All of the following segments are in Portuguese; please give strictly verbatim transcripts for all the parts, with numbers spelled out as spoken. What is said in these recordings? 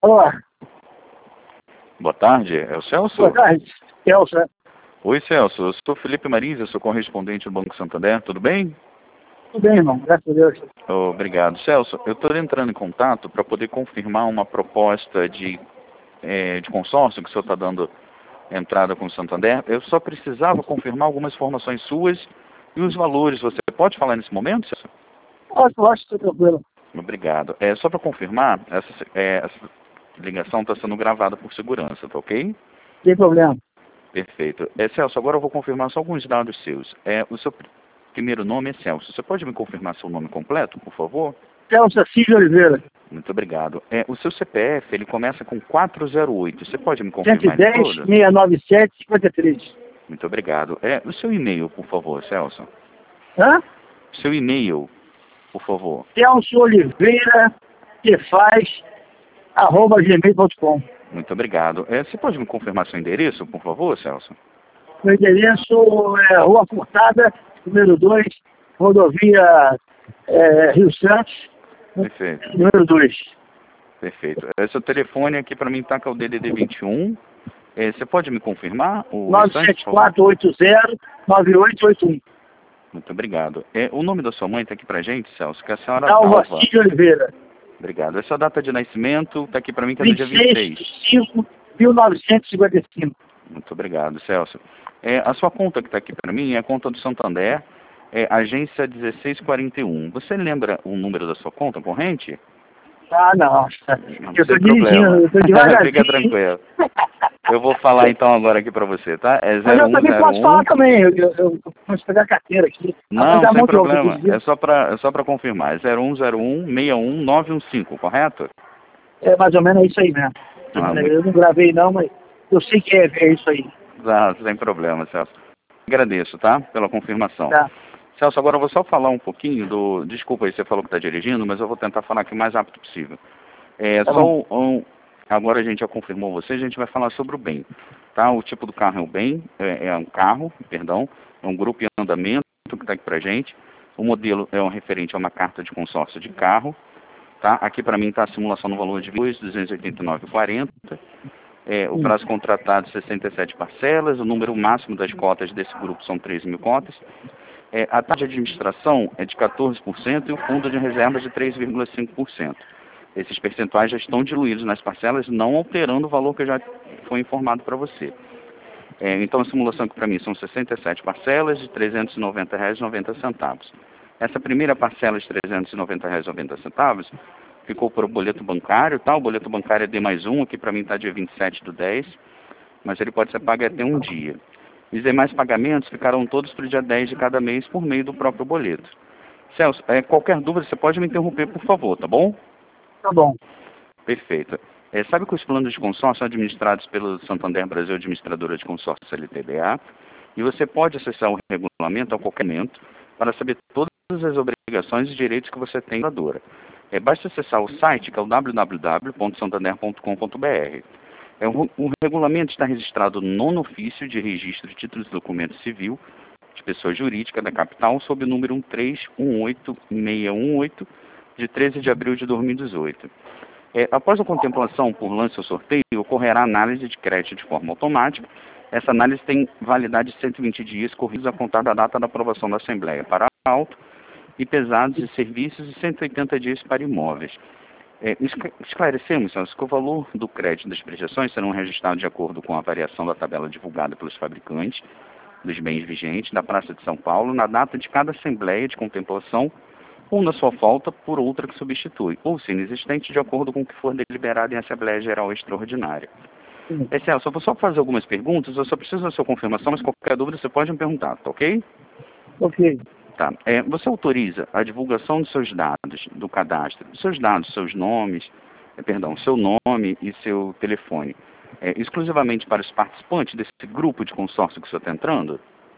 Olá, Boa tarde, é o Celso? boa tarde, Celso. Oi, Celso, eu sou Felipe Marins, eu sou correspondente do Banco Santander, tudo bem? Tudo bem, irmão, graças a Deus. Obrigado. Celso, eu estou entrando em contato para poder confirmar uma proposta de, é, de consórcio que o senhor está dando entrada com o Santander. Eu só precisava confirmar algumas informações suas e os valores. Você pode falar nesse momento, Celso? Posso, posso, estou tranquilo. Obrigado. É, só para confirmar, essa, é, essa ligação está sendo gravada por segurança, tá ok? Sem problema. Perfeito. É, Celso, agora eu vou confirmar só alguns dados seus. É, o seu pr- primeiro nome é Celso. Você pode me confirmar seu nome completo, por favor? Celso Assílio Oliveira, Muito obrigado. É, o seu C P F, ele começa com quatro zero oito. Você pode me cento e confirmar ele dez, todo? seiscentos e noventa e sete, cinquenta e três. Muito obrigado. É, o seu e-mail, por favor, Celso. Hã? Seu e-mail, por favor. Celso Oliveira, que faz, arroba gmail ponto com. Muito obrigado. É, você pode me confirmar seu endereço, por favor, Celso? Meu endereço é Rua Furtada, número dois, rodovia é, Rio Santos, Perfeito. número dois. Perfeito. É, seu telefone aqui para mim tá com o D D D vinte e um. É, você pode me confirmar o nove restante, sete por favor? quatro oito zero, nove oito oito um. Muito obrigado. É, o nome da sua mãe está aqui pra gente, Celso, que é a senhora Dalva Dalva. Assílio Oliveira, Obrigado. Essa data de nascimento está aqui para mim, que é do vinte dia e vinte e seis seis. de cinco de mil novecentos e cinquenta e cinco. Muito obrigado, Celso. É, a sua conta que está aqui para mim é a conta do Santander, é, agência dezesseis quarenta e um. Você lembra o número da sua conta corrente? Ah, não. Não Eu estou tem problema. dirigindo, eu estou devagarzinho. Fica tranquilo. Eu vou falar então agora aqui para você, tá? É Mas eu também posso falar zero um zero um. também. Eu, eu, eu posso pegar a carteira aqui. Não, Apontar a sem mão que eu vou problema. dirigir. É só para é só para confirmar. É zero um zero um, seis um nove um cinco, correto? É mais ou menos isso aí mesmo. Ah, muito... Eu não gravei não, mas eu sei que é, é isso aí. Ah, sem problema, Celso. Agradeço, tá? Pela confirmação. Tá. Celso, agora eu vou só falar um pouquinho do... Desculpa aí, você falou que está dirigindo, mas eu vou tentar falar aqui o mais rápido possível. É, Tá só bom. um... um- Agora a gente já confirmou você, a gente vai falar sobre o bem, tá? O tipo do carro é o bem, é, é um carro, perdão, é um grupo em andamento que está aqui pra gente. O modelo é um referente a uma carta de consórcio de carro, tá? Aqui para mim está a simulação no valor de duzentos e oitenta e nove reais e quarenta centavos. É, o prazo contratado sessenta e sete parcelas, o número máximo das cotas desse grupo são treze mil cotas. É, a taxa de administração é de quatorze por cento e o fundo de reservas de três vírgula cinco por cento. Esses percentuais já estão diluídos nas parcelas, não alterando o valor que já foi informado para você. É, então a simulação aqui para mim são sessenta e sete parcelas de trezentos e noventa reais e noventa centavos. Essa primeira parcela de trezentos e noventa reais e noventa centavos ficou por boleto bancário, tá? O boleto bancário é D mais um, aqui para mim está dia vinte e sete do dez, mas ele pode ser pago até um dia. Os demais pagamentos ficarão todos para o dia dez de cada mês por meio do próprio boleto. Celso, é, qualquer dúvida você pode me interromper, por favor, tá bom? Tá bom. Perfeito. É, sabe que os planos de consórcio são administrados pelo Santander Brasil Administradora de Consórcio L T D A, e você pode acessar o regulamento a qualquer momento para saber todas as obrigações e direitos que você tem na dora. É, basta acessar o site, que é o w w w ponto santander ponto com ponto b r. É, o, o regulamento está registrado no nono ofício de registro de títulos e documentos civil de pessoa jurídica da capital, sob o número um três um oito seis um oito, de treze de abril de dois mil e dezoito. É, após a contemplação por lance ou sorteio, ocorrerá análise de crédito de forma automática. Essa análise tem validade de cento e vinte dias, corridos a contar da data da aprovação da Assembleia para auto e pesados e serviços, e cento e oitenta dias para imóveis. É, esclarecemos, Celso, que o valor do crédito das prestações serão registrados de acordo com a variação da tabela divulgada pelos fabricantes dos bens vigentes da Praça de São Paulo na data de cada Assembleia de contemplação, ou na sua falta por outra que substitui, ou se inexistente, de acordo com o que for deliberado em Assembleia Geral Extraordinária. É, Celso, eu vou só fazer algumas perguntas, eu só preciso da sua confirmação, mas qualquer dúvida você pode me perguntar, tá ok? Ok. Tá. É, você autoriza a divulgação dos seus dados, do cadastro, dos seus dados, seus nomes, é, perdão, seu nome e seu telefone, é, exclusivamente para os participantes desse grupo de consórcio que o senhor está entrando?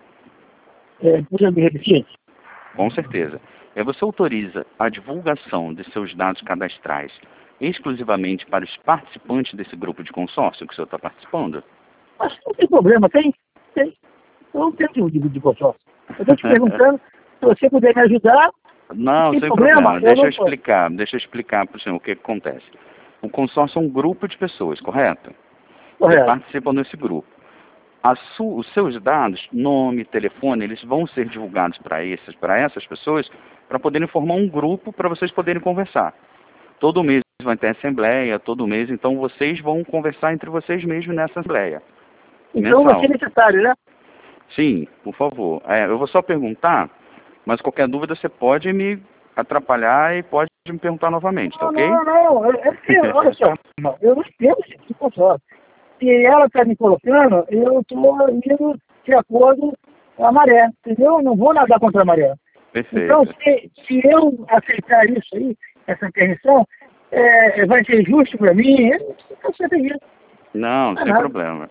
É, podia me repetir? Com certeza. É, você autoriza a divulgação de seus dados cadastrais exclusivamente para os participantes desse grupo de consórcio que o senhor está participando? Mas não tem problema, tem? Tem. Eu não tenho dúvida de consórcio. Eu estou te perguntando, se você puder me ajudar, Não, não tem sem problema. problema. Deixa eu não- explicar, deixa eu explicar para o senhor o que, que acontece. o consórcio é um grupo de pessoas, correto? Correto. Que participam desse grupo. A su, os seus dados, nome, telefone, eles vão ser divulgados para esses, para essas pessoas, para poderem formar um grupo para vocês poderem conversar. Todo mês vai ter assembleia, todo mês, então vocês vão conversar entre vocês mesmos nessa assembleia. Então vai ser necessário, né? Sim, por favor. É, eu vou só perguntar, mas qualquer dúvida você pode me atrapalhar e pode me perguntar novamente, tá não, ok? Não, não, é porque, olha só, eu não entendo esse consórcio. Se ela está me colocando, eu estou indo de acordo com a maré, entendeu? Eu não vou nadar contra a maré. Perfeito. Então, se, se eu aceitar isso aí, essa intervenção, é, vai ser justo para mim, eu não sei isso. Não, sem nada. problema.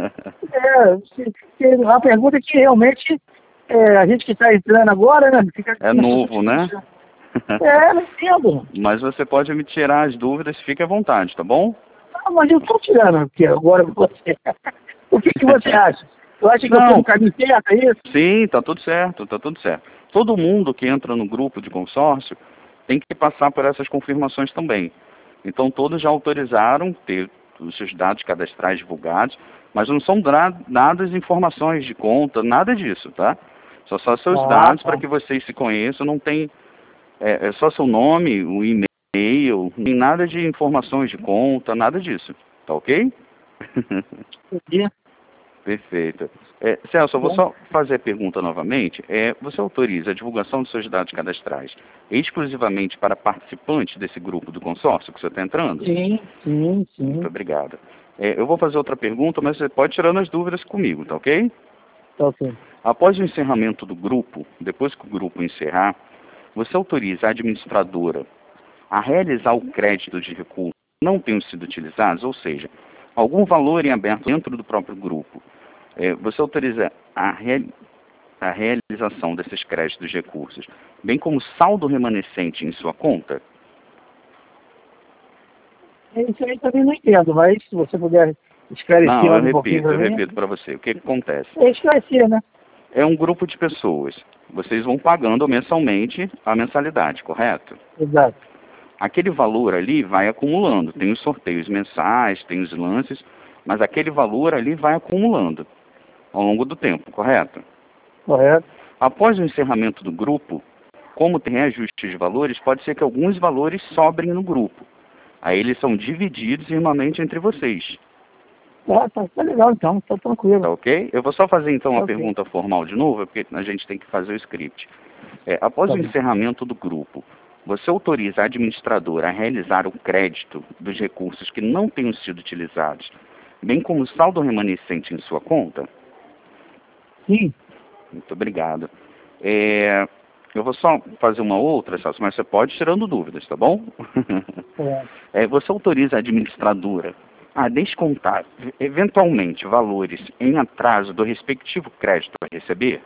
É, se, se, a pergunta é que realmente é, a gente que está entrando agora, né? Fica É novo, né? É, não entendo. Mas você pode me tirar as dúvidas, fique à vontade, tá bom? Ah, mas eu estou tirando aqui agora com você. O que, que você acha? Eu acho que Não. eu estou no caminho certo, é isso? Sim, tá tudo certo, tá tudo certo. Todo mundo que entra no grupo de consórcio tem que passar por essas confirmações também. Então todos já autorizaram ter os seus dados cadastrais divulgados, mas não são dadas informações de conta, nada disso, tá? Só só seus Ah, dados tá. para que vocês se conheçam, não tem é, é só seu nome, o e-mail, nem nada de informações de conta, nada disso, tá ok? Entendi. Perfeito. É, Celso, eu vou Bom. só fazer a pergunta novamente. É, você autoriza a divulgação dos seus dados cadastrais exclusivamente para participantes desse grupo do consórcio que você está entrando? Sim, sim, sim. Muito obrigado. É, eu vou fazer outra pergunta, mas você pode tirando as dúvidas comigo, tá ok? Tá ok. Após o encerramento do grupo, depois que o grupo encerrar, você autoriza a administradora a realizar o crédito de recursos que não tenham sido utilizados, ou seja, algum valor em aberto dentro do próprio grupo. É, você autoriza a, real, a realização desses créditos de recursos, bem como saldo remanescente em sua conta? Isso aí também não entendo, mas se você puder esclarecer Não, eu mais um pouquinho repito, eu para mim. repito para você. O que, que acontece? É esclarecer, né? É um grupo de pessoas. Vocês vão pagando mensalmente a mensalidade, correto? Exato. Aquele valor ali vai acumulando. Tem os sorteios mensais, tem os lances, mas aquele valor ali vai acumulando ao longo do tempo, correto? Correto. Após o encerramento do grupo, como tem reajuste de valores, pode ser que alguns valores sobrem no grupo. Aí eles são divididos irmãmente entre vocês. Tá, tá, tá legal então, tá tranquilo. Tá ok? Eu vou só fazer então uma Tá ok. pergunta formal de novo, porque a gente tem que fazer o script. É, após Tá o bom. encerramento do grupo, você autoriza a administradora a realizar o crédito dos recursos que não tenham sido utilizados, bem como o saldo remanescente em sua conta? Sim. Muito obrigado. É, eu vou só fazer uma outra, Celso, mas você pode ir tirando dúvidas, tá bom? É. É, você autoriza a administradora a descontar, eventualmente, valores em atraso do respectivo crédito a receber?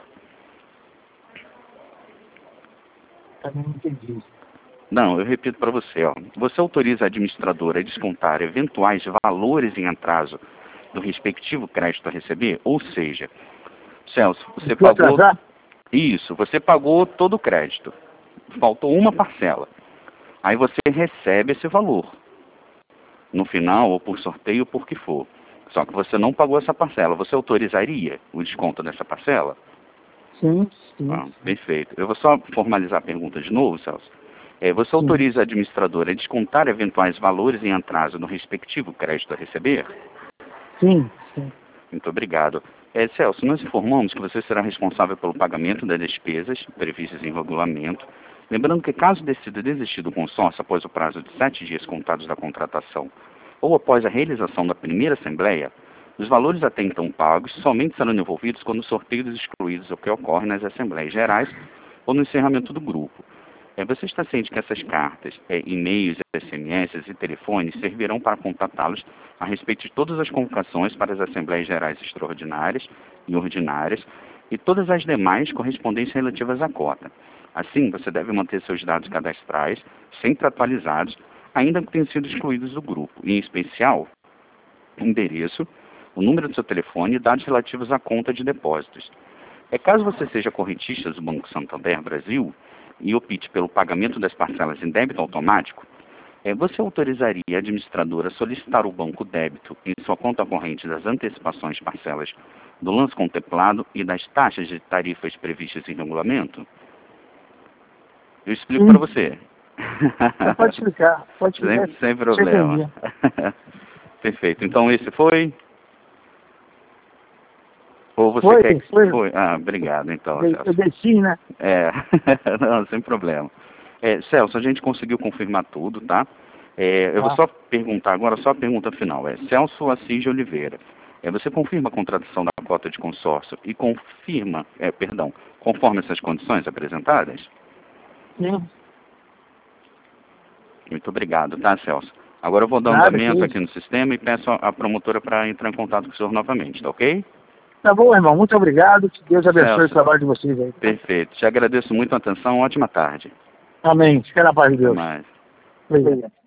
Também não entendi. Não, eu repito para você. Ó. Você autoriza a administradora a descontar eventuais valores em atraso do respectivo crédito a receber? Ou seja, Celso, você Vou pagou... atrasar? Isso, você pagou todo o crédito. Faltou uma parcela. Aí você recebe esse valor. No final, ou por sorteio, ou por que for. Só que você não pagou essa parcela. Você autorizaria o desconto dessa parcela? Sim, sim. Ah, perfeito. Eu vou só formalizar a pergunta de novo, Celso. É, você Sim. autoriza a administradora a descontar eventuais valores em atraso no respectivo crédito a receber? Sim, sim. Muito obrigado. É, Celso, nós informamos que você será responsável pelo pagamento das despesas previstas em regulamento. Lembrando que caso decida desistir do consórcio após o prazo de sete dias contados da contratação ou após a realização da primeira assembleia, os valores até então pagos somente serão devolvidos quando os sorteios excluídos o que ocorre nas assembleias gerais ou no encerramento do grupo. É, você está ciente que essas cartas, é, e-mails, S M S e telefones servirão para contatá-los a respeito de todas as convocações para as assembleias gerais extraordinárias e ordinárias e todas as demais correspondências relativas à cota. Assim, você deve manter seus dados cadastrais sempre atualizados, ainda que tenham sido excluídos do grupo, em especial, o endereço, o número do seu telefone e dados relativos à conta de depósitos. É, caso você seja correntista do Banco Santander Brasil e opte pelo pagamento das parcelas em débito automático, É, você autorizaria a administradora a solicitar o banco débito em sua conta corrente das antecipações parcelas do lance contemplado e das taxas de tarifas previstas em regulamento? Eu explico para você. Pode explicar, pode explicar. Sem, sem problema. Perfeito. Então esse foi? Ou você foi, quer que foi. foi? Ah, obrigado, então. Eu, eu desci, né? É, não, sem problema. É, Celso, a gente conseguiu confirmar tudo, tá? É, eu Ah. vou só perguntar agora, só a pergunta final. É, Celso Assis de Oliveira, é, você confirma a contratação da cota de consórcio e confirma, é, perdão, conforme essas condições apresentadas? Sim. Muito obrigado, tá, Celso? Agora eu vou dar um andamento aqui no sistema e peço a promotora para entrar em contato com o senhor novamente, tá ok? Tá bom, irmão. Muito obrigado. Que Deus abençoe Celso, o trabalho de vocês aí. Perfeito. Te agradeço muito a atenção. Ótima tarde. Amém. Fica na paz de Até Deus. mais. Obrigado.